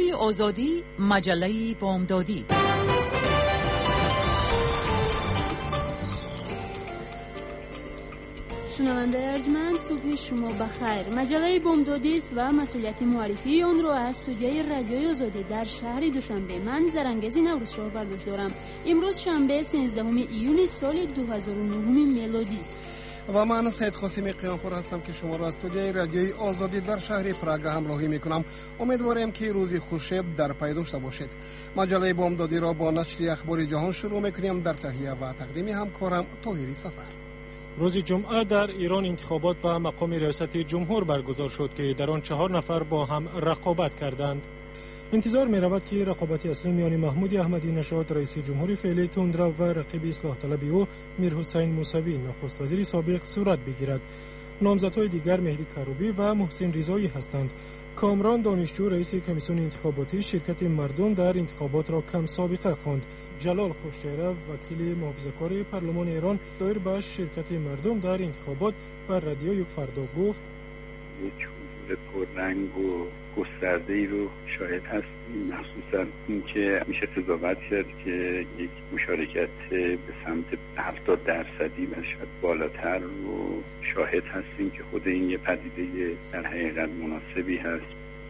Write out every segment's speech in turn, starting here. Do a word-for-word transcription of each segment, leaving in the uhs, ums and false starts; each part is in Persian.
رادیوی آزادی، مجله بامدادی. شنونده ارجمند، صبح شما بخیر. مجله بامدادی است و مسئولیت معرفی آن را از استودیوی رادیوی آزادی در شهر دوشنبه من زرنگزی نوروزشاه برداشت دارم. امروز شنبه سیزدهم ایون سال دو هزار و نه میلادی است. و من سید قاسمی قیامپور هستم که شما را از استودیوی رادیوی آزادی در شهر پراگ همراهی میکنم. امیدوارم که روزی خوشی در پی داشته باشید. مجله بامدادی را با نشر اخبار جهان شروع میکنیم. در تهیه و تقدیم همکارم طاهری سفر. روز جمعه در ایران انتخابات به مقام ریاست جمهور برگزار شد که در آن چهار نفر با هم رقابت کردند. انتظار می رود که رقابت اصلی میان محمود احمدی نژاد رئیس جمهور فعلی تندرو و رقیب اصلاح طلب او میرحسین موسوی نخست وزیر سابق صورت بگیرد. نامزدهای دیگر مهدی کروبی و محسن رضایی هستند. کامران دانشجو رئیس کمیسیون انتخاباتی شرکت مردم در انتخابات را کم سابقه خواند. جلال خوشچهره وکیل محافظه‌کار پارلمان ایران دایر به شرکت مردم در انتخابات بر رادیوی فردا گفت: یک حضور پررنگ و گسترده‌ای رو شاهد هستیم، مخصوصا اینکه میشه قضاوت کرد که یک مشارکت به سمت هفتاد درصدی و شاید بالاتر رو شاهد هستیم که خود این یه پدیده در حقیقت مناسبی هست.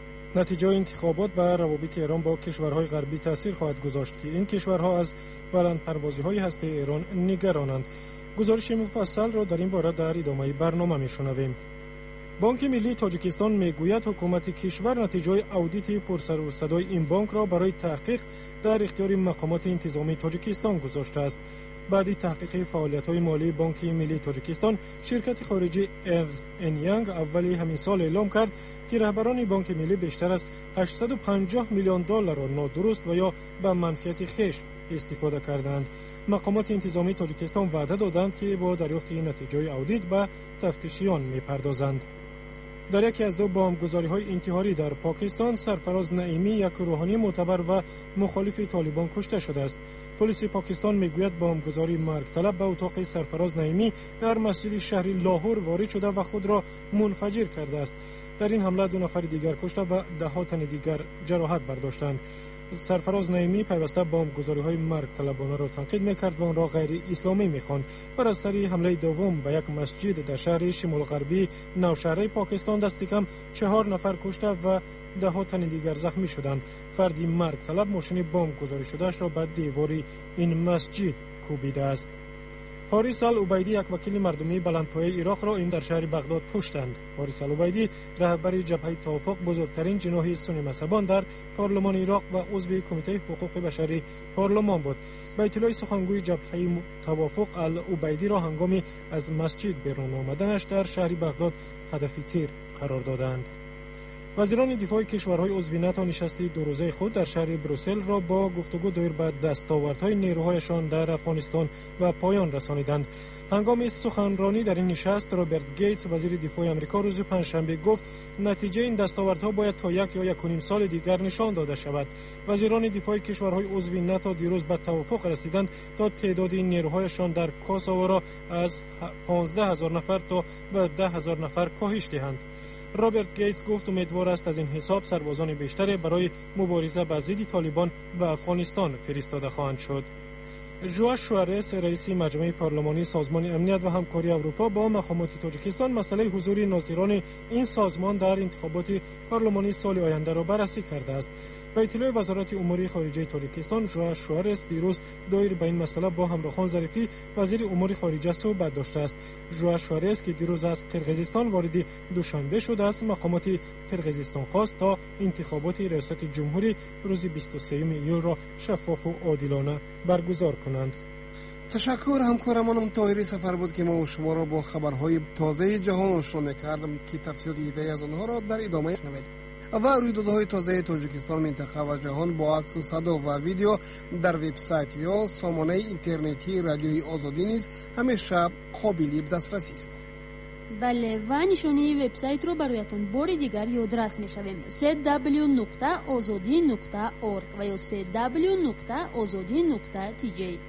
نتیجه انتخابات بر روابط ایران با کشورهای غربی تاثیر خواهد گذاشت که این کشورها از بلندپروازی‌های هسته ایران نگرانند. گزارش مفصل را در این باره در ادامه برنامه میشنویم. بانک ملی تاجیکستان میگوید حکومت کشور نتیجه اودیت پرسر و صدای این بانک را برای تحقیق در اختیار مقامات انتظامی تاجیکستان گذاشته است. بعد تحقیق فعالیت‌های مالی بانک ملی تاجیکستان، شرکت خارجی ارنست اند یانگ اولی همین سال اعلام کرد که رهبران بانک ملی بیشتر از هشتصد و پنجاه میلیون دلار را نادرست و یا به منفعت خویش استفاده کردند. مقامات انتظامی تاجیکستان وعده دادند که با دریافت نتیجه اودیت به تفتیشیان می‌پردازند. در یکی از دو بمبگذاری‌های انتحاری در پاکستان، سرفراز نعیمی یک روحانی معتبر و مخالف طالبان کشته شده است. پلیس پاکستان میگوید بمبگذاری مرگ طلب به اتاق سرفراز نعیمی در مسجد شهر لاهور وارد شده و خود را منفجر کرده است. در این حمله دو نفر دیگر کشته و ده ها تن دیگر جراحت برداشتند. سرفراز نعیمی پیوسته بمبگذاری‌های مرگ طلبانه را تنقید می‌کرد و آن را غیر اسلامی می‌خواند. بر اثر حمله دوم به یک مسجد در شهر شمال غربی نوشهره پاکستان دست کم چهار نفر کشته و ده ها تن دیگر زخمی شدند. فردی مرگ طلب ماشین بمبگذاری شده‌اش را به دیوار این مسجد کوبیده است. حارث العبیدی یک وکیل مردمی بلندپایه عراق را این در شهر بغداد کشتند. حارث العبیدی رهبر جبهه توافق، بزرگترین جناح سنی مذهبان در پارلمان عراق و عضو کمیته حقوق بشری پارلمان بود. بیت الله سخنگوی جبهه توافق العبیدی را هنگامی از مسجد بیرون آمدنش در شهر بغداد هدف تیر قرار دادند. وزیران دفاع کشورهای عضو ناتو نشست دو روزه خود در شهر بروسل را با گفتگو دایر به دستاوردهای نیروهایشان در افغانستان و پایان رسانیدند. هنگام سخنرانی در این نشست، رابرت گیتس وزیر دفاع آمریکا روز پنجشنبه گفت نتیجه این دستاوردها باید تا یک یا یک و نیم سال دیگر نشان داده شود. وزیران دفاع کشورهای عضو ناتو دیروز به توافق رسیدند تا تعداد نیروهایشان در کوسوو را از پانزده هزار نفر تا به ده هزار نفر کاهش دهند. رابرت گیتس گفت امیدوار است از این حساب سربازان بیشتری برای مبارزه با ضد طالبان به افغانستان فرستاده خواهند شد. ژوآ شوارز رئیس مجمع پارلمانی سازمان امنیت و همکاری اروپا با مقامات تاجیکستان مسئله حضور ناظران این سازمان در انتخابات پارلمانی سال آینده را بررسی کرده است. به اطلاع وزارت امور خارجه تاجیکستان، ژوآ شوارز دیروز دایر به این مسئله با همراهان ظریفی وزیر امور خارجه صحبت داشته است. ژوآ شوارز که دیروز از قرقیزستان وارد دوشنبه شده است، مقامات قرقیزستان خواست تا انتخابات ریاست جمهوری روز بیست و سوم ایول را شفاف و عادلانه برگزار کنند. تشکر همکارمانم طاهری سفر بود که ما و شما را با خبرهای تازه جهان آشنا می‌کردم که تفصیلات ایده از آنها را در ادامه شنوید. و رویدادهای تازه تاجیکستان، منطقه و جهان با عکس و صدا و ویدیو در وبسایت یا سامانه اینترنتی رادیوی آزادی نیز همیشه قابل دسترسی است. بله، و نشانی وبسایت رو برایتان بار دیگر یادرس می‌شویم: سی دبلیو نقطه آزادی نقطه اورگ و یا سی دبلیو نقطه آزادی نقطه تی جی.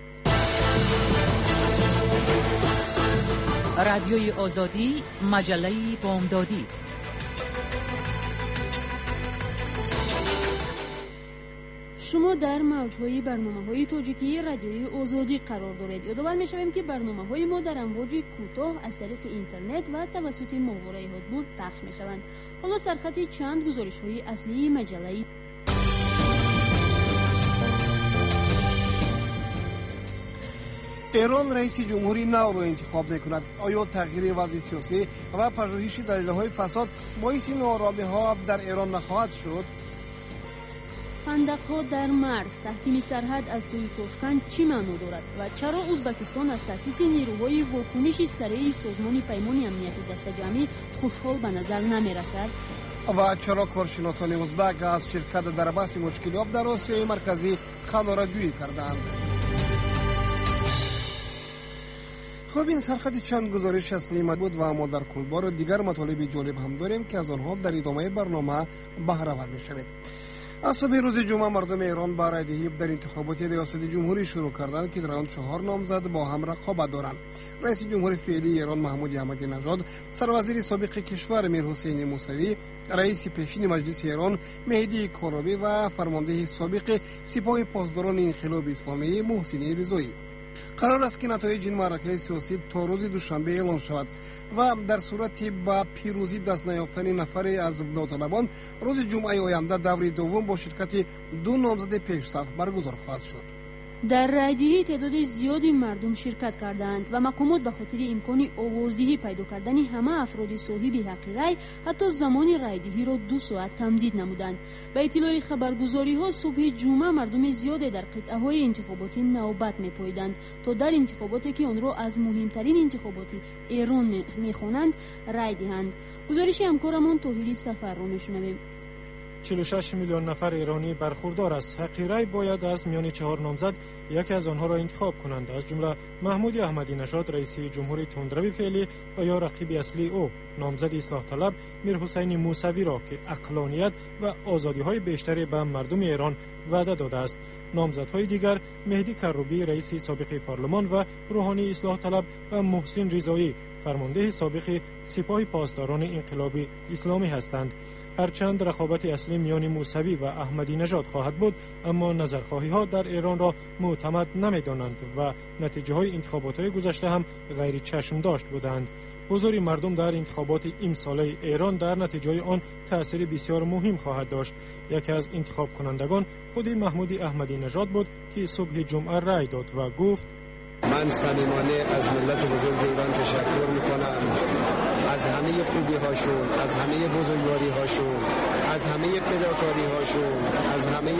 رادیوی آزادی، مجله بامدادی. شما در موج‌های برنامه‌های تاجیکی رادیوی آزادی قرار دارید. یادآور می‌شویم که برنامه‌های ما در امواج کوتاه از طریق اینترنت و توسط ماهواره هاتبول پخش می‌شوند. حالا سرخط چند گزارش‌های اصلی مجله ایران رئیس جمهوری نو را انتخاب می‌کند. آیا تغییر وضع سیاسی و پژوهش دلایل فساد باعث ناآرامی‌ها در ایران نخواهد شد؟ خندق‌ها در مرز، تحکیم سرحد از سوی توشکن چی معنا دارد و چرا ازبکستان از تأسیس نیروهای واکنش سریع سازمان پیمان امنیت دسته‌جمعی خوشحال به نظر نمی‌رسد؟ و چرا کارشناسان ازبک از شرکت در بحث مشکل آب در آسیای مرکزی خلاره‌جویی کردند؟ خب این سرخط چند گزارش اصلی بود و ما در کل بار دیگر مطالب جالب هم داریم که از آنها در ادامه برنامه بهره ور می‌شوید. از صبح روز جمعه مردم ایران با رایدهی در انتخابات ریاست جمهوری شروع کردند که در آن چهار نامزد با هم رقابت دارند. رئیس جمهور فعلی ایران محمود احمدی نژاد، سروزیر سابق کشور میرحسین موسوی، رئیس پیشین مجلس ایران مهدی کارابی و فرمانده سابق سپاه پاسداران انقلاب اسلامی محسن رضایی. قرار است که نتایج این معرکه سیاسی تا روز دوشنبه اعلام شود و در صورت با پیروزی دست نیافتن نفری از داوطلبان روز جمعه آینده دور دوم با شرکت دو نامزد پیش‌صف برگزار خواهد شد. در رایدهی تعداد زیادی مردم شرکت کردند و مقامات به خاطر امکان آوازدهی پیدا کردن همه افراد صاحب حق رای حتی زمان رایدهی را دو ساعت تمدید نمودند. به اطلاع خبرگزاری ها صبح جمعه مردم زیادی در قطعه های انتخاباتی نوبت می‌پاییدند تا در انتخاباتی که آن را از مهمترین انتخابات ایران می‌خوانند رای دهند. گزارش همکارمان طاهری سفر را می‌شنویم. چهل و شش میلیون نفر ایرانی برخوردار از حق رای باید از میان چهار نامزد یکی از آنها را انتخاب کنند، از جمله محمود احمدی نژاد رئیس جمهور تندروی فعلی و یا رقیب اصلی او نامزد اصلاح طلب میرحسین موسوی را که عقلانیت و آزادی‌های بیشتری به مردم ایران وعده داده است. نامزدهای دیگر مهدی کروبی رئیس سابق پارلمان و روحانی اصلاح طلب و محسن رضایی فرمانده سابق سپاه پاسداران انقلاب اسلامی هستند. هرچند رقابت اصلی میان موسوی و احمدی نژاد خواهد بود، اما نظرخواهی ها در ایران را معتمد نمی‌دانند و نتیجه های انتخابات های گذشته هم غیر چشم داشت بودند. حضور مردم در انتخابات امساله ایران در نتیجه آن تأثیر بسیار مهم خواهد داشت. یکی از انتخاب کنندگان خود محمود احمدی نژاد بود که صبح جمعه رای داد و گفت: من صمیمانه از ملت بزرگ ایران تشکر میکنم، از همه خوبی هاشون، از همه بزرگواری هاشون، از همه فداکاری هاشون، از همه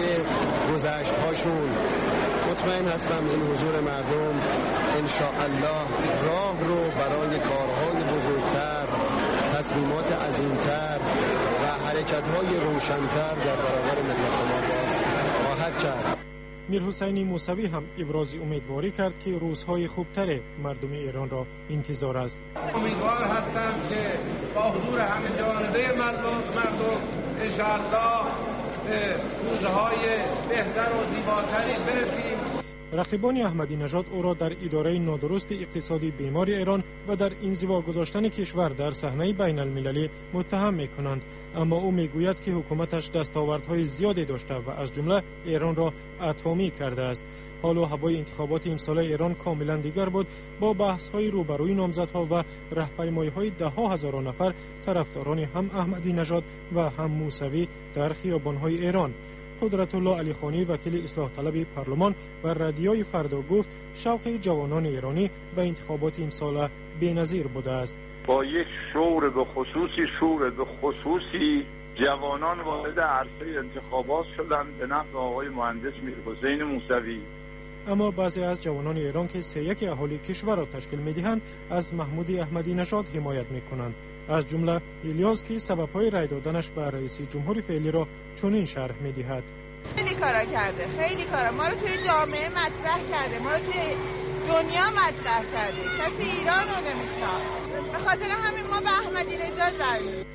گذشت هاشون. مطمئن هستم این حضور مردم انشاءالله راه رو برای کارهای بزرگتر، تصمیمات عظیمتر و حرکت‌های روشن‌تر در برابر ملت ما باز خواهد کرد. میرحسین موسوی هم ابراز امیدواری کرد که روزهای خوبتر مردم ایران را انتظار است. امیدوار هستم که با حضور همه جانبه مردم مردم انشاءالله به روزهای بهتر و زیباتری برسیم. رقیبان احمدی نژاد او را در اداره نادرست اقتصادی بیمار ایران و در انزوا گذاشتن کشور در صحنه بین المللی متهم می‌کنند، اما او میگوید که حکومتش دستاوردهای زیادی داشته و از جمله ایران را اتمی کرده است. حالا هوای انتخابات امسال ایران کاملا دیگر بود، با بحث‌های روبروی نامزدها و راهپیمایی‌های ده‌ها هزار نفر طرفداران هم احمدی نژاد و هم موسوی در خیابان‌های ایران. قدرت الله علی خانی وکیل اصلاح طلب پارلمان و رادیوی فردا گفت شوق جوانان ایرانی به انتخابات امسال بی‌نظیر بوده است. با یک شور به خصوصی شور به خصوصی جوانان وارد عرصه انتخابات شدند به نفع آقای مهندس میرحسین موسوی. اما بعضی از جوانان ایران که سه یک اهالی کشور را تشکیل می‌دهند از محمود احمدی نژاد حمایت می‌کنند، از جمله الیاس که سبب‌های رای دادنش به رئیس جمهور فعلی را چنین شرح می‌دهد: خیلی کارا کرده، خیلی کارا ما رو توی جامعه مطرح کرده، ما رو توی دنیا مطرح کرده، کسی ایران رو نمی‌شناخت. به خاطر همین ما به احمدی نژاد رای میدیم.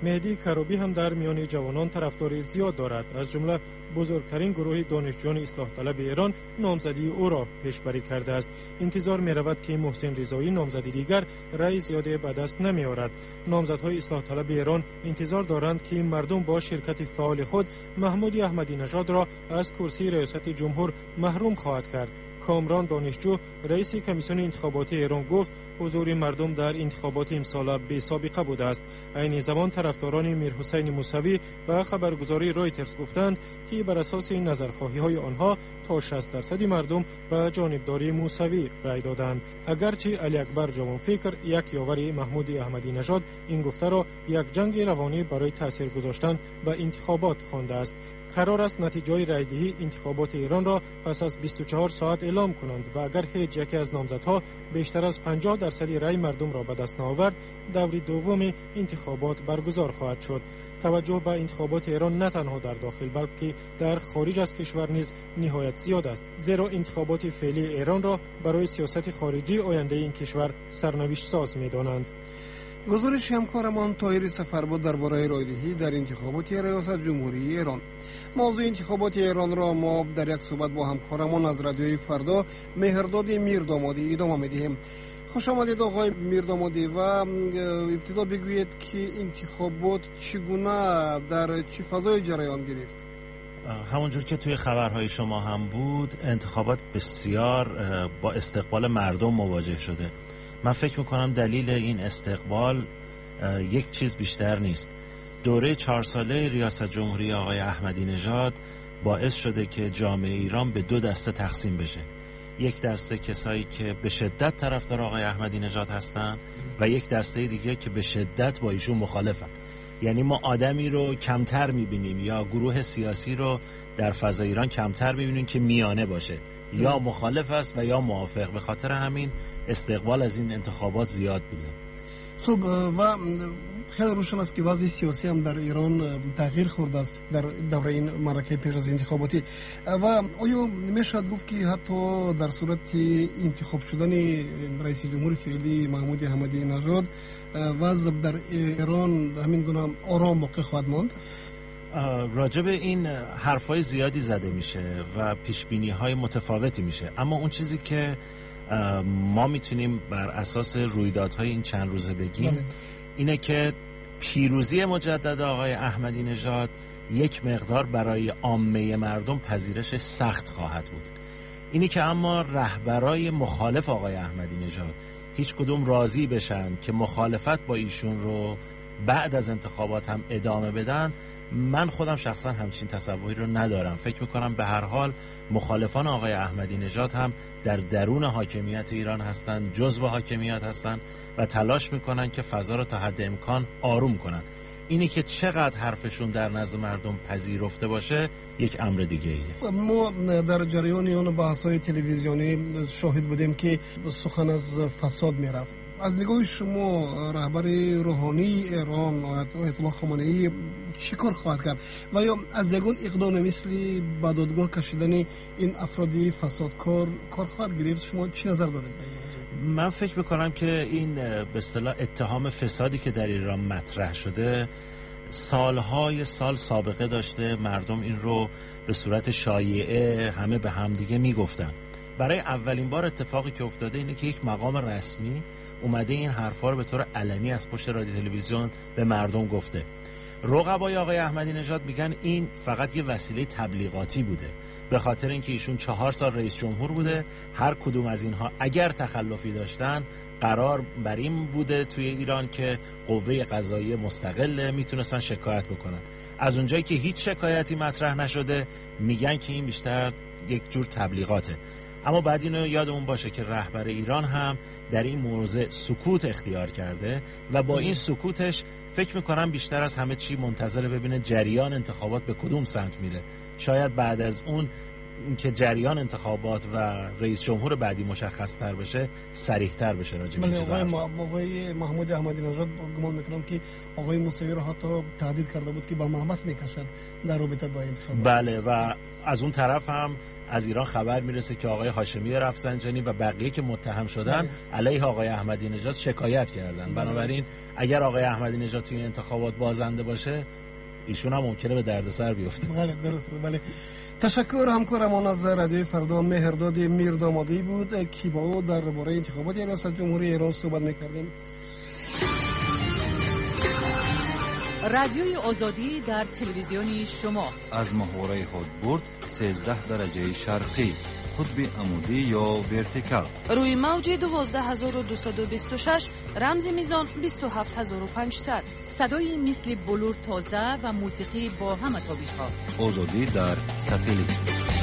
مهدی کروبی هم در میان جوانان طرفداری زیاد دارد. از جمله بزرگترین گروه دانشجویان اصلاح طلب ایران نامزدی او را پیشبری کرده است. انتظار می رود که محسن رضایی نامزدی دیگر رأی زیاده به دست نمی آورد. نامزدهای اصلاح طلب ایران انتظار دارند که مردم با شرکت فعال خود محمود احمدی نژاد را از کرسی ریاست جمهور محروم خواهد کرد. کامران دانشجو رئیس کمیسیون انتخاباتی ایران گفت حضور مردم در انتخابات امسال بی سابقه بوده است. عین زمان طرفداران میرحسین موسوی به خبرگزاری رویترز گفتند که بر اساس نظرخواهی های آنها تا شصت درصد مردم به جانبداری موسوی رای دادند. اگرچه علی اکبر جوانفکر یک یاور محمود احمدی نژاد این گفته را یک جنگ روانی برای تاثیر گذاشتن به انتخابات خوانده است. قرار است نتیجه رایدهی انتخابات ایران را پس از بیست و چهار ساعت اعلام کنند و اگر هیچ یکی از نامزدها بیشتر از پنجاه درصد رای مردم را به دست نآورد، دور دوم انتخابات برگزار خواهد شد. توجه به انتخابات ایران نه تنها در داخل بلکه در خارج از کشور نیز نهایت زیاد است، زیرا انتخابات فعلی ایران را برای سیاست خارجی آینده این کشور سرنوشت ساز می‌دانند. گزارش همکارمان طاهر سفربد درباره رایدهی در انتخابات ریاست جمهوری ایران. موضوع انتخابات ایران را ما در یک صحبت با همکارمان از رادیوی فردا مهرداد میردامادی ادامه می‌دهیم. خوش آمدید آقای میردامادی و ابتدا بگویید که انتخابات چگونه در چه فضای جریان گرفت؟ همونجور که توی خبرهای شما هم بود، انتخابات بسیار با استقبال مردم مواجه شده. من فکر میکنم دلیل این استقبال یک چیز بیشتر نیست. دوره چهار ساله ریاست جمهوری آقای احمدی نژاد باعث شده که جامعه ایران به دو دسته تقسیم بشه. یک دسته کسایی که به شدت طرفدار آقای احمدی نژاد هستن و یک دسته دیگه که به شدت با ایشون مخالفن. یعنی ما آدمی رو کمتر میبینیم یا گروه سیاسی رو در فضای ایران کمتر میبینیم که میانه باشه، یا مخالف است و یا موافق. به خاطر همین استقبال از این انتخابات زیاد بوده. خب و خیلی روشن است که وضع سیاسی هم در ایران تغییر خورده است در دوره این معرکه پیش از انتخاباتی. و آیا میشد گفت که حتی در صورت انتخاب شدن رئیس جمهور فعلی محمود احمدی نژاد وضع در ایران همین گونه آرام باقی خواهد ماند؟ راجب این حرفای زیادی زده میشه و پیشبینی‌های متفاوتی میشه، اما اون چیزی که ما میتونیم بر اساس رویدادهای این چند روزه بگیم بله. اینه که پیروزی مجدد آقای احمدی نژاد یک مقدار برای عامه مردم پذیرش سخت خواهد بود. اینی که اما رهبرای مخالف آقای احمدی نژاد هیچ کدوم راضی بشن که مخالفت با ایشون رو بعد از انتخابات هم ادامه بدن، من خودم شخصا همچین تصوری رو ندارم. فکر میکنم به هر حال مخالفان آقای احمدی نژاد هم در درون حاکمیت ایران هستن، جزو حاکمیت هستن و تلاش میکنن که فضا رو تا حد امکان آروم کنن. اینی که چقدر حرفشون در نزد مردم پذیرفته باشه یک امر دیگه ایه. ما در جریان اون بحث‌های تلویزیونی شاهد بودیم که سخن از فساد میرفت. از نگاه شما رهبر روحانی ایران آیت الله خامنه‌ای چی کار خواهد کرد و یا از یگان اقدام مثلی به دادگاه کشیدن این افرادی فسادکار کار خواهد گرفت؟ شما چی نظر دارید؟ من فکر میکنم که این به اصطلاح اتهام فسادی که در ایران مطرح شده سالهای سال سابقه داشته. مردم این رو به صورت شایعه همه به همدیگه میگفتن. برای اولین بار اتفاقی که افتاده اینه که یک مقام رسمی اومده این حرفا رو به طور علنی از پشت رادیو تلویزیون به مردم گفته. رقبای آقای احمدی نژاد میگن این فقط یه وسیله تبلیغاتی بوده، به خاطر اینکه ایشون چهار سال رئیس جمهور بوده. هر کدوم از اینها اگر تخلفی داشتن قرار بر این بوده توی ایران که قوه قضاییه مستقل میتونستن شکایت بکنن. از اونجایی که هیچ شکایتی مطرح نشده میگن که این بیشتر یک جور تبلیغاته. اما بعد اینو یادمون باشه که رهبر ایران هم در این موضوع سکوت اختیار کرده و با این سکوتش فکر میکنم بیشتر از همه چی منتظر ببینه جریان انتخابات به کدوم سمت میره. شاید بعد از اون که جریان انتخابات و رئیس جمهور بعدی مشخص تر بشه سریح تر بشه راجع به این چیزا. آقای محمود احمدی نژاد گمان میکنم که آقای موسوی رو حتی تهدید کرده بود که با محبس میکشد در رابطه با انتخابات. بله و از اون طرف هم از ایران خبر میرسه که آقای هاشمی رفسنجانی و بقیه که متهم شدن علیه آقای احمدی نژاد شکایت کردن. بنابراین اگر آقای احمدی نژاد توی انتخابات بازنده باشه ایشون هم ممکنه به دردسر بیفته. بله درسته. بله تشکر همکارمان از رادیوی فردا مهرداد میردامادی بود که با او درباره انتخابات ریاست جمهوری ایران صحبت می‌کردیم. رادیوی آزادی در تلویزیونی شما از محوره هدبرد سیزده درجه شرقی، قطب عمودی یا ورتیکال، روی موج دوازده هزار و دویست و بیست و شش، رمز میزان بیست و هفت هزار و پانصد. صدای مثل بلور تازه و موسیقی با همه تابش‌ها. آزادی در ساتلیت.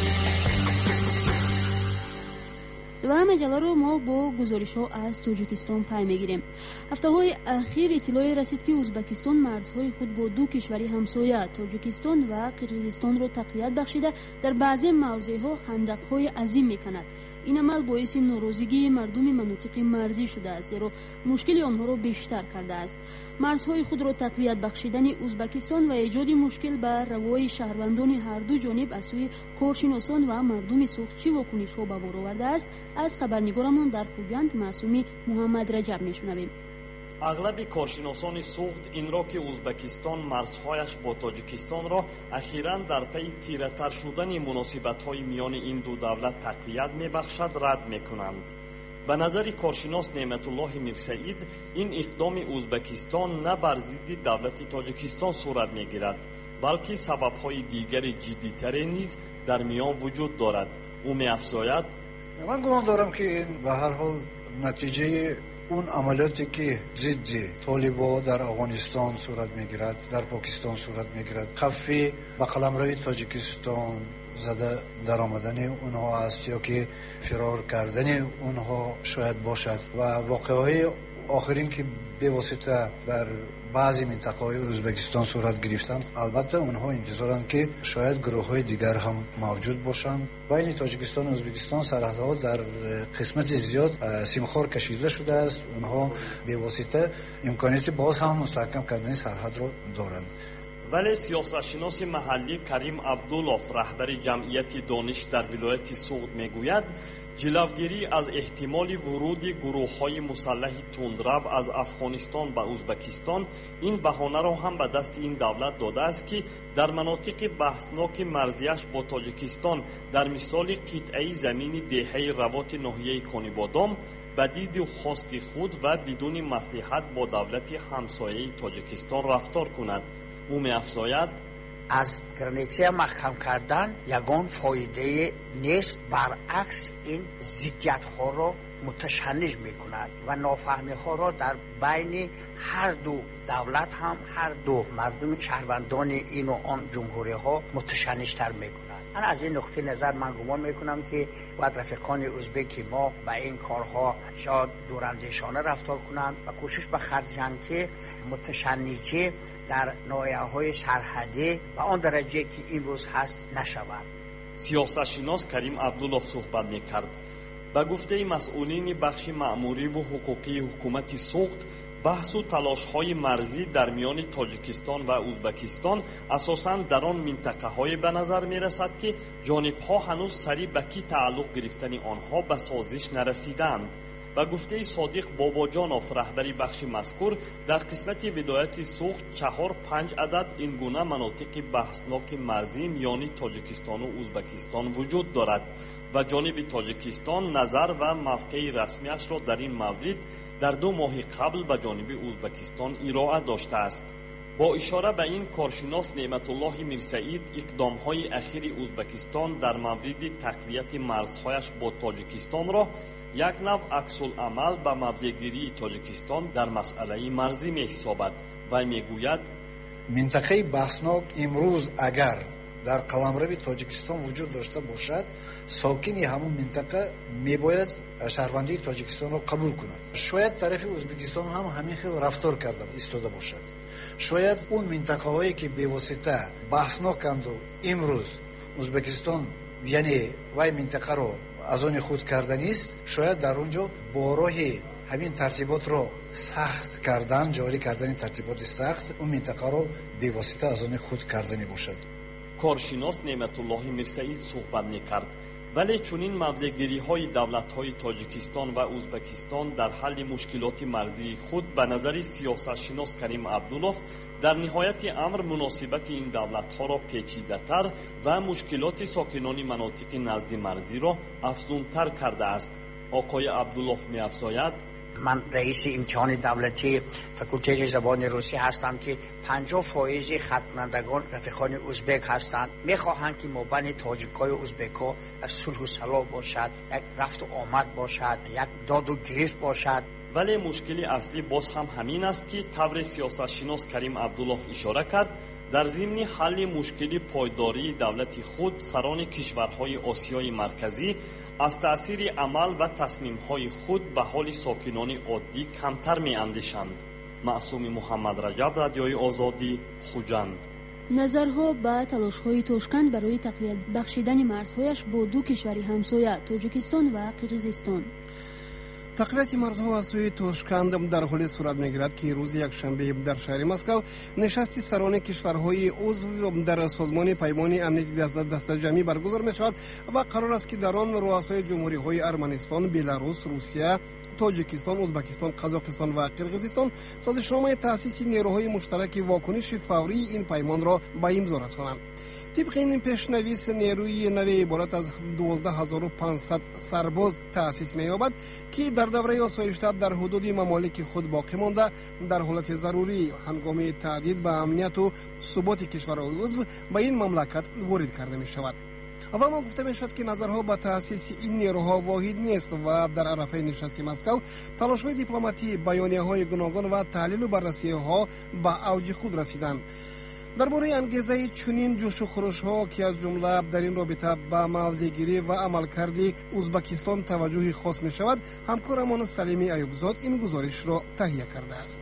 و مجله رو ما با گزارش ها از تاجیکستان پی میگیریم. هفته های اخیر اطلاعی رسید که ازبکستان مرزهای خود با دو کشوری همسایه تاجیکستان و قرقیزستان را تقویت بخشیده در بعضی موضع ها خندق های عظیم میکند. این عمل باعث ناراضگی مردم مناطق مرزی شده است، زیرا مشکل آنها را بیشتر کرده است. مرزهای خود را تقویت بخشیدن ازبکستان و ایجاد مشکل به روای شهروندان هر دو جانب از سوی کارشناسان و مردم سوخچی واکنش ها به بار آورده است. از خبرنگارمان در خوجند معصومی محمد رجب میشنویم. اغلب کارشناسان سوخت این را که ازبکستان مرزهایش با تاجیکستان را اخیراً در پی تیره‌تر شدن مناسبت‌های میان این دو دولت تقویت می‌بخشد رد می‌کنند. به نظر کارشناس نعمت الله میرسعید این اقدام ازبکستان نه بر ضد دولت تاجیکستان صورت می‌گیرد، بلکه سبب‌های دیگر جدی‌تر نیز در میان وجود دارد. او می‌افزاید: من گمان دارم که این به هر حال نتیجه اون عملیاتی که ضد طالبان در افغانستان صورت میگیرد، در پاکستان صورت میگیرد، خفی به قلمروی تاجیکستان زده در آمدن اونها است یا که فرار کردن اونها شاید باشد و واقعهای آخرین که به واسطه در بعضی منطقه‌های ازبکستان صورت گرفتند، البته اونها انتظارند که شاید گروه‌های دیگر هم موجود باشند. بین تاجیکستان و ازبکستان سرحدها در قسمت زیاد سیمخوار کشیده شده است. اونها به واسطه امکانیت باز هم مستحکم کردن سرحد را دارند. ولی سیاستشناس محلی کریم عبدالله رهبر جمعیت دانش در ولایت سوغد میگوید جلوگیری از احتمال ورود گروه‌های مسلح تندرو از افغانستان به ازبکستان این بهانه را هم به دست این دولت داده است که در مناطق بحثناک مرزیش با تاجیکستان در مثال قطعه زمین دهه روات ناحیه کانیبادام به دید و خواست خود و بدون مصلحت با دولت همسایه تاجیکستان رفتار کند. او می‌افزاید از گرانیچه محکم کردن یگان فایده نیست، برعکس این ضدیت ها را متشنج می کند و نافهمی ها را در بین هر دو دولت هم هر دو مردم شهروندان این و آن جمهوری ها متشنج تر می کند. من از این نقطه نظر من گمان می کنم که باید رفیقان ازبک ما و این کارها شاید دوراندیشانه رفتار کنند و کوشش به خرجند که متشنجه در ناحیه‌های سرحدی و آن درجه که این روز هست نشود. سیاستشناس کریم عبدالله صحبت می‌کرد. به گفته مسئولین بخش مأموری و حقوقی حکومت سوغد، بحث و تلاش‌های مرزی در میان تاجیکستان و ازبکستان اساساً در آن منطقه‌های به نظر می‌رسد که جانب‌ها هنوز سری به کی تعلق گرفتن آنها به سازش نرسیدند. و گفته صادق باباجانوف رهبری بخش مذکور در قسمت ولایت سوغد چهار پنج عدد این گونه مناطق بحثناک مرزی میان تاجیکستان و ازبکستان وجود دارد و جانب تاجیکستان نظر و موقع رسمیش را در این مورد در دو ماه قبل به جانب ازبکستان ارائه داشته است. با اشاره به این کارشناس نعمت الله میرسعید اقدام‌های اخیر ازبکستان در مورد تقویت مرزهایش با تاجیکستان را یک نوع عکس العمل به موضع‌گیری تاجیکستان در مسئله مرزی می‌حسابد و میگوید منطقه بحثناک امروز اگر در قلمرو تاجیکستان وجود داشته باشد، ساکنی همون منطقه میباید شهروندی تاجیکستان را قبول کند. شاید طرف ازبکستان هم همین خیلی رفتار کرده ایستاده باشد. شاید اون منطقه هایی که به واسطه بحثناکند و امروز ازبکستان یعنی وای منطقه رو از آن خود کردن است، شاید در اونجا با راه همین ترتیبات رو سخت کردن، جاری کردن ترتیبات سخت اون منطقه رو به واسطه از آن خود کردنی باشد. کارشناس نعمتالله میرسعید صحبت میکرد. ولی چنین مبزگیری های دولت های تاجیکستان و ازبکستان در حل مشکلات مرزی خود به نظر سیاست شناس کریم عبدالله در نهایت امر مناسبت این دولت ها را پیچیده تر و مشکلات ساکنان مناطق نزد مرزی را افزون تر کرده است. آقای عبدالله می افزاید: من رئیس امتحان دولتی فکولته زبان روسی هستم که پنجاه فایز ختم‌کنندگان رفیقان ازبک هستند. میخواهند که مابین تاجیک‌ها و ازبک‌ها صلح و صلاح باشد، یک رفت و آمد باشد، یک داد و گرفت باشد. ولی مشکل اصلی باز هم همین است که طور سیاست شناس کریم عبدالله اشاره کرد. در ضمن حل مشکل پایداری دولت خود، سران کشورهای آسیای مرکزی از تأثیر عمل و تصمیم‌های خود به حال ساکنان عادی کمتر می‌اندیشند. معصوم محمد رجب، رادیوی آزادی، خوجند. نظرها به تلاش‌های توشکند برای تقویت بخشیدن مرزهایش با دو کشور همسایه تاجیکستان و قرقیزستان. تقویت مرزها از سوی توشکند در حال صورت می‌گیرد که روز یکشنبه در شهر مسکو نشست سران کشورهای عضو در سازمان پیمان امنیتی دست جمعی برگزار می‌شود و قرار است که در آن رؤسای جمهوری‌های ارمنستان، بلاروس، روسیه، تاجیکستان، ازبکستان، قزاقستان و قرقیزستان سازشنامه تأسیس نیروهای مشترک واکنش فوری این پیمان را به امضا رسانند. طبق این پیشنویس نیروی نوی عبارت از دوازده هزار و پانصد سرباز تأسیس می‌یابد که در دوره آسایش‌تر در حدود ممالک خود باقی مانده در حالت ضروری هنگام تهدید به امنیت و ثبات کشورهای عضو به این مملکت وارد کرده می‌شود. و ما گفته می‌شود که نظرها به تأسیس این نیروها واحد نیست و در عرفه نشست مسکو تلاش‌های دیپلماتی، بیانیه‌های گوناگون و تحلیل و بررسی‌ها به اوج خود رسیدند. درباره انگیزه چنین جوش و خروش‌ها که از جمله در این رابطه به موضع‌گیری و عملکرد ازبکستان توجه خاص می‌شود، همکارمان سلیمی ایوبزاد این گزارش را تهیه کرده است.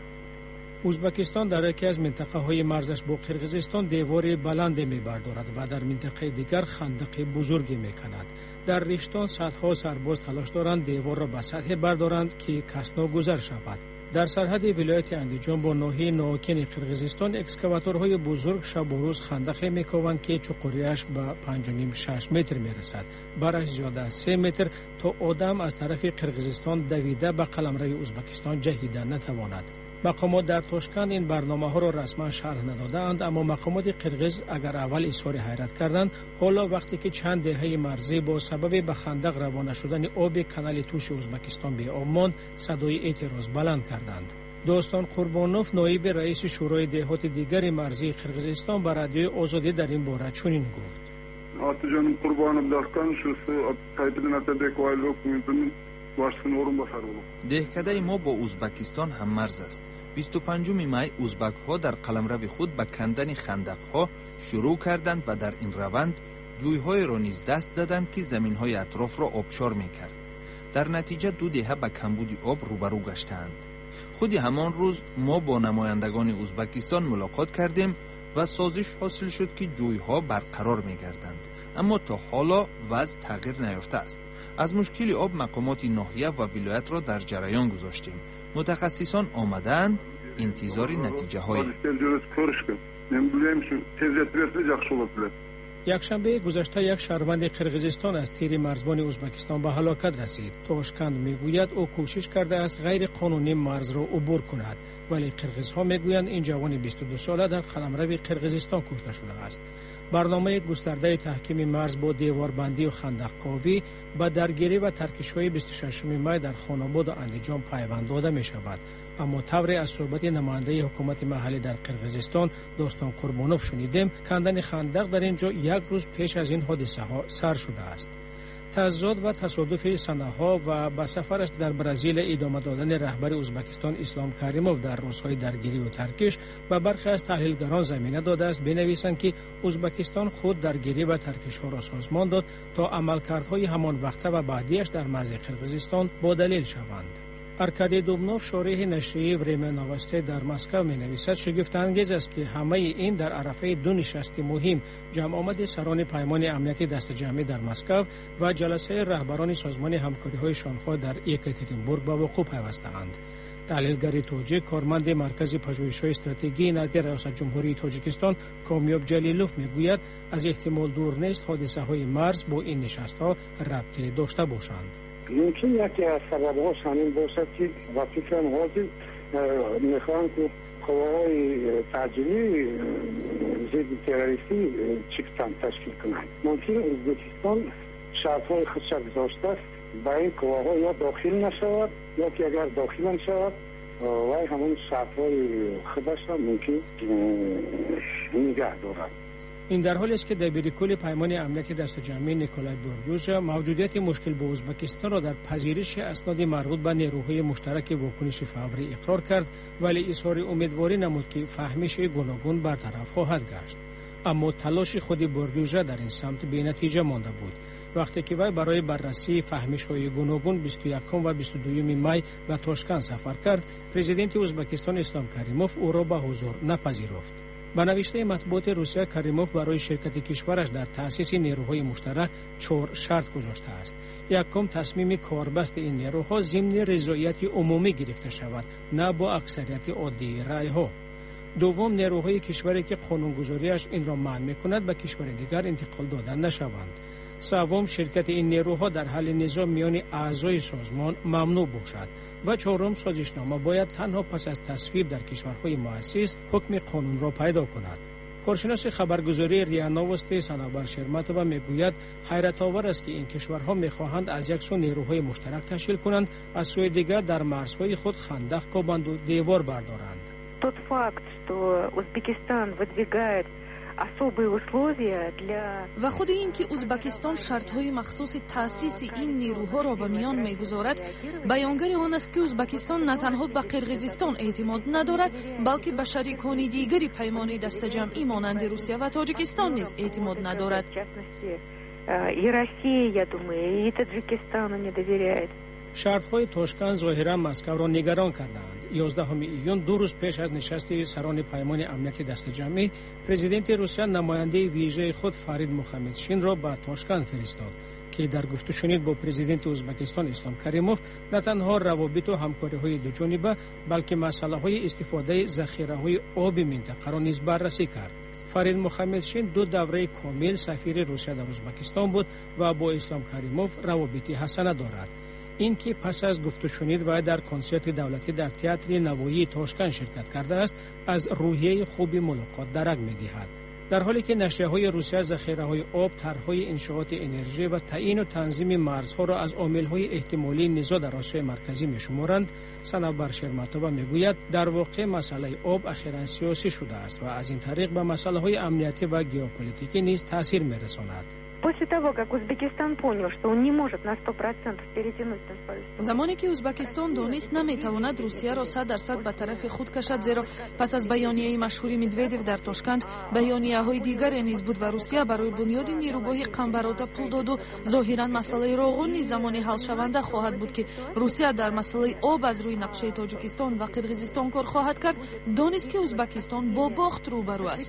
ازبکستان در یکی از منطقه‌های مرزش با قرقیزستان دیوار بلند می‌بردارد و در منطقه دیگر خندق بزرگی می‌کند. در ریشتان صدها سرباز تلاش دارند دیوار را به سطح بردارند که کس ناگذر شود. در سرحد ولایت اندیجان با ناحیه ناوکین قرقیزستان اکسکاواتورهای بزرگ شب و روز خندقی می‌کوبند که چقوریش به پنج و نیم شش متر می‌رسد. برش زیاده از سه متر تا آدم از طرف قرقیزستان دویده به قلمرو ازبکستان جهیده نتواند. مقامات در توشکند این برنامه‌ها را رسما شرح ندادند، اما مقامات قرقیز اگر اول اظهار حیرت کردند، حالا وقتی که چند دهه مرزی با سبب به خندق روانه شدن آب کانال توش ازبکستان به آب ماند، صدای اعتراض بلند کردند. دوستان قربانوف، نایب رئیس شورای دهات دیگر مرزی قرقیزستان، به رادیوی آزادی در این باره چنین گفت: آتجانم قربانم داستان شوسو تایتلنات دکوایلو کومیتون واشنورم بفرمایید. دهکده ما با ازبکستان هم مرز است. بیست و پنجم می ازبک ها در قلمرو خود به کندن خندق ها شروع کردند و در این روند جوی های را نیز دست زدند که زمین های اطراف را آبشار می کرد. در نتیجه دو دهه به کمبود آب روبرو گشتند. خود همان روز ما با نمایندگان ازبکستان ملاقات کردیم و سازش حاصل شد که جوی ها برقرار می گردند، اما تا حالا وضع تغییر نیافته است. از مشکل آب مقامات ناحیه و ولایت را در جریان گذاشتیم. متخصصان آمدند، انتظار نتیجه های. یکشنبه گذشته یک شهروند قرقیزستان از تیر مرزبان ازبکستان به هلاکت رسید. توشکند میگوید او کوشش کرده است غیر قانونی مرز را عبور کند، ولی قرقیزها میگویند این جوان بیست و دو ساله در قلمرو قرقیزستان کشته شده است. برنامه گسترده تحکیم مرز با دیواربندی و خندق کاوی به درگیری و ترکش‌های بیست و ششم می در خاناباد و اندیجان پیوند داده می شود، اما طور از صحبت نماینده حکومت محلی در قرقیزستان دوستان قربانوف شنیدیم کندن خندق در اینجا یک روز پیش از این حادثه ها سر شده است. تضاد و تصادف سنه‌ها و با سفرش در برزیل ادامه دادن رهبر ازبکستان اسلام کریموف در روزهای درگیری و ترکش و برخی از تحلیلگران زمینه داده است بنویسند که ازبکستان خود درگیری و ترکش ها را سازمان داد تا عملکردهای همان وقته و بعدیش در مرز قرقیزستان با دلیل شوند. ارکادی دوبنوف شارح نشریه وریم نوسته در مسکو می‌نویسد شگفت انگیز است که همه این در عرفه دو نشست مهم جمع آمد سران پیمان امنیتی دست جمعی در مسکو و جلسه رهبران سازمان همکاری‌های شانگهای در یکاترینبورگ به وقوع پیوسته‌اند. تحلیلگر توجیه کارمند مرکز پژوهش‌های استراتژی نزد ریاست جمهوری تاجیکستان کامیاب جلیلوف میگوید از احتمال دور نیست حادثه‌های مرز با این نشست‌ها ربطی داشته باشند. ممکن یکی از سبب‌هاش همین باشد که وقتی که حاضر میخوان که قواهای تعجیلی ضد تروریستی چیکتن تشکیل کنند. ممکن ازبکستان شرط‌های خودش گذاشته است با این قواها یا داخل نشود یا که اگر داخل نشود وای همون شرط‌های خودش را ممکن نگه دارد. این در حالی است که دبیرکل پیمان امنیتی دست جمعی نیکولای بوردوژا موجودیت مشکل با ازبکستان را در پذیرش اسناد مربوط به نیروهای مشترک واکنش فوری اقرار کرد، ولی اظهار امیدواری نمود که فهمش گوناگون برطرف خواهد گشت. اما تلاش خود بوردوژا در این سمت بی‌نتیجه مانده بود. وقتی که وی برای بررسی فهمش‌های گوناگون بیست و یکم و بیست و دوم می به تاشکند سفر کرد، پرزیدنت ازبکستان اسلام کریموف او را به حضور نپذیرفت. با نوشته مطبوعات روسیه کریموف برای شرکت کشورش در تأسیس نیروهای مشترک چهار شرط گذاشته است. یکم تصمیم کاربست این نیروها ضمن رضایت عمومی گرفته شود، نه با اکثریت عادی رای ها. دوم نیروهای کشوری که قانونگذاریش این را منع می‌کند به کشور دیگر انتقال دادن نشوند. سوم شرکت این نیروها در حل نزاع میان اعضای سازمان ممنوع باشد و چهارم سازشنامه باید تنها پس از تصویب در کشورهای مؤسس حکم قانون را پیدا کند. کارشناس خبرگزاری ریا نوستی سنابر شرمتووا میگوید حیرت آور است که این کشورها میخواهند از یک سو نیروهای مشترک تشکیل کنند، از سوی دیگر در مرزهای خود خندق کوبند و دیوار بردارند. Тот факт, что Узбекистан выдвигает و خود این که ازبکستان شرط‌های مخصوص تأسیس این نیروها را به میان می‌گذارد بیانگر آن است که ازبکستان نه تنها به قرقیزستان اعتماد ندارد بلکه به شریکان دیگری پیمان دست جمعی مانند روسیه و تاجیکستان نیز اعتماد ندارد. شرط‌های تاشکند ظاهراً مسکو را نگران کردند. یازدهم ایون دو روز پیش از نشست سران پیمان امنیتی دست جمعی، پرزیدنت روسیه نماینده ویژه خود فرید مخمدشین را به تاشکند فرستاد که در گفت و شنید با پرزیدنت ازبکستان اسلام کریموف نه تنها روابط و همکاری‌های دو جانبه بلکه مسائل استفاده ذخیره‌های آب منطقه را نیز بررسی کرد. فرید مخمدشین دو دوره کامل سفیر روسیه در ازبکستان بود و با اسلام کریموف روابط حسنه دارد. این که پس از گفت و شنید و در کنسرت دولتی در تئاتر نوایی تاشکند شرکت کرده است، از روحیه خوب ملاقات درک می‌دهد. در حالی که نشریه‌های روسیه ذخیره‌های آب، طرح‌های انشاءات انرژی و تعیین و تنظیم مرزها را از عامل‌های احتمالی نزاع در آسیای مرکزی می‌شمارند، سنابر شرمتووا می‌گوید در واقع مسئله آب اخیراً سیاسی شده است و از این طریق به مسائل‌های امنیتی و ژئوپلیتیکی نیز تأثیر می‌رساند. زمانی که ازبکستان دانست نمیتواند روسیه را صد درصد به طرف خود کشد، زیرا پس از بیانیه مشهور مدودوف در تاشکند بیانیه‌های دیگری نیز بود و روسیه برای بنیاد نیروگاه قنبرادا پول داد و ظاهرا مسئله روغن نیز زمانی حل شونده خواهد بود که روسیه در مسئله آب از روی نقشه تاجیکستان و قرقیزستان کار خواهد کرد. دانست که ازبکستان با باخت روبرو است.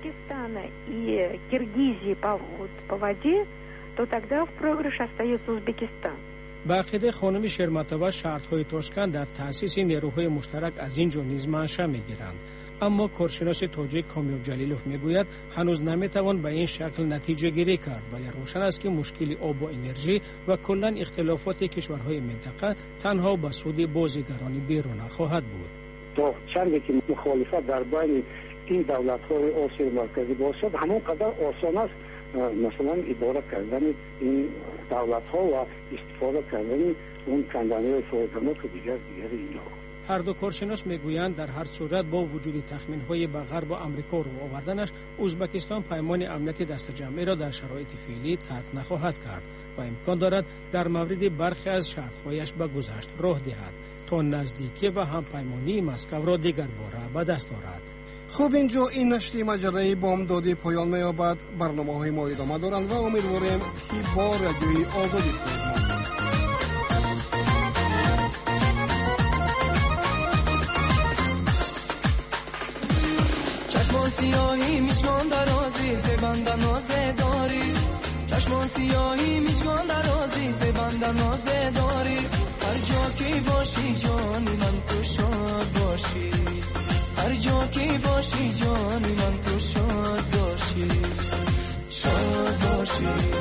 то тогда в проигрыше остается Узбекистан. با عقیده خانم شرمتووا شرط‌های تاشکند در تأسیس نیروهای مشترک از اینجا نیز منشأ می‌گیرند. اما کارشناس تاجیک کامیاب جلیلوف میگوید هنوز نمیتوان به این شکل نتیجه گیری کرد، ولی روشن است که مشکل آب و انرژی و کلا اختلافات کشورهای منطقه تنها به سود بازیگران بیرون خواهد بود. تا چندی که مخالفت در بین این دولت‌های آسیای مرکزی باشد، همون قدر آسان است مثلا اداره کردن این دولت ها و استفاده کردن اون کندنی فایده‌مند و دیگر دیگر اینها. هر دو کارشناس میگویند در هر صورت با وجود تخمین های به غرب و آمریکا رو آوردنش، ازبکستان پیمان امنیتی دست جمعی را در شرایط فعلی ترک نخواهد کرد و امکان دارد در مورد برخی از شرط‌هایش به گذشت راه دهد تا نزدیکی و همپیمانی مسکو را دیگر باره به دست آورد. خوب اینجا این نشری مجله بامدادی پایان می‌یابد. برنامه‌های ما ادامه دارند و امیدواریم که با رادیوی آزادی سیاهی میشکن درازی زبند نازه داری چشمان سیاهی میشکن درازی زبند نازه داری هر جا که باشی جانی من تو شاد باشی هر جا که باشی جانی من تو شاد باشی شاد باشی